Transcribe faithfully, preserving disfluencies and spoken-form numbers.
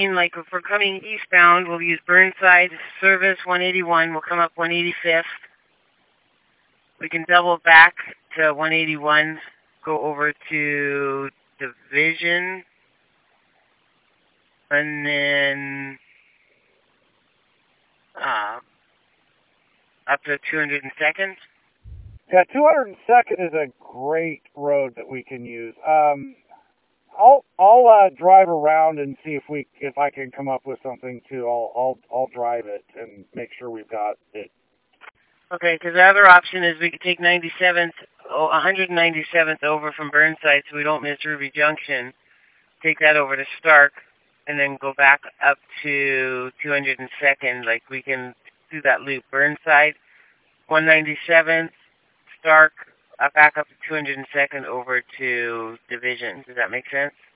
mean, like if we're coming eastbound, we'll use Burnside, service one eighty-one, we'll come up one eighty-fifth. We can double back to one eighty-one, go over to Division, and then uh, up to two hundred second. Yeah, two hundred second is a great road that we can use. Um, I'll I'll uh, drive around and see if we if I can come up with something too. I'll I'll I'll drive it and make sure we've got it. Okay, because the other option is we could take ninety-seventh, oh, one hundred ninety-seventh over from Burnside so we don't miss Ruby Junction. Take that over to Stark, and then go back up to two hundred second. Like we can do that loop. Burnside, one ninety-seventh, Stark, uh, back up to two hundred second over to Division. Does that make sense?